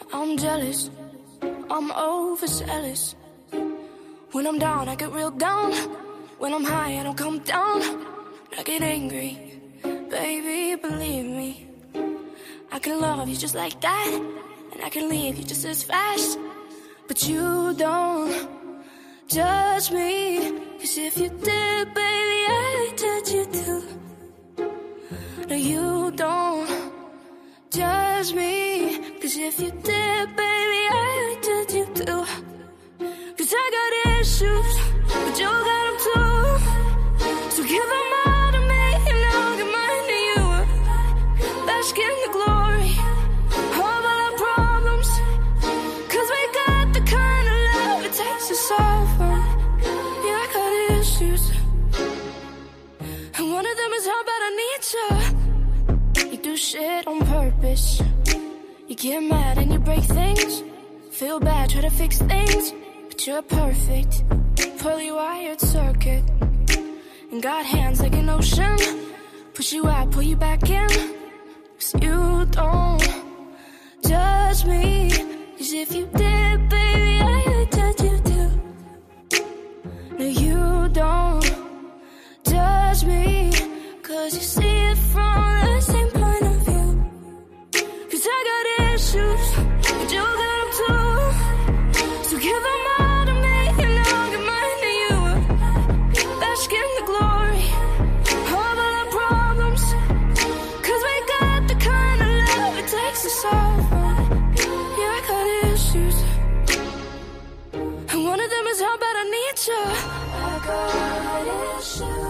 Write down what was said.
I'm jealous, I'm overzealous. When I'm down, I get real down. When I'm high, I don't come down. I get angry, baby, believe me. I can love you just like that, and I can leave you just as fast. But you don't judge me, 'cause if you did, baby, I'd judge you too. No, you don't judge me, 'cause if you did, baby, I'd judge you too. 'Cause I got issues, but you got them too. So give them all to me, and I'll give mine to you. Bask in the glory of all our problems, 'cause we got the kind of love it takes to solve them. Yeah, I got issues, and one of them is how bad I need you. You do shit on purpose. You get mad and you break things. Feel bad, try to fix things, but you're perfect. Poorly wired circuit, and got hands like an ocean. Push you out, pull you back in. 'Cause you don't judge me, 'cause if you did, baby, I'd judge you too. No, you don't judge me, 'cause you see it from the same point of view. 'Cause I got issues, but you got them too. So give them all to me, and I'll give mine to you. Bask in the glory of all our problems, 'cause we got the kind of love it takes to solve them. Yeah, I got issues, and one of them is how bad I need you. I got issues.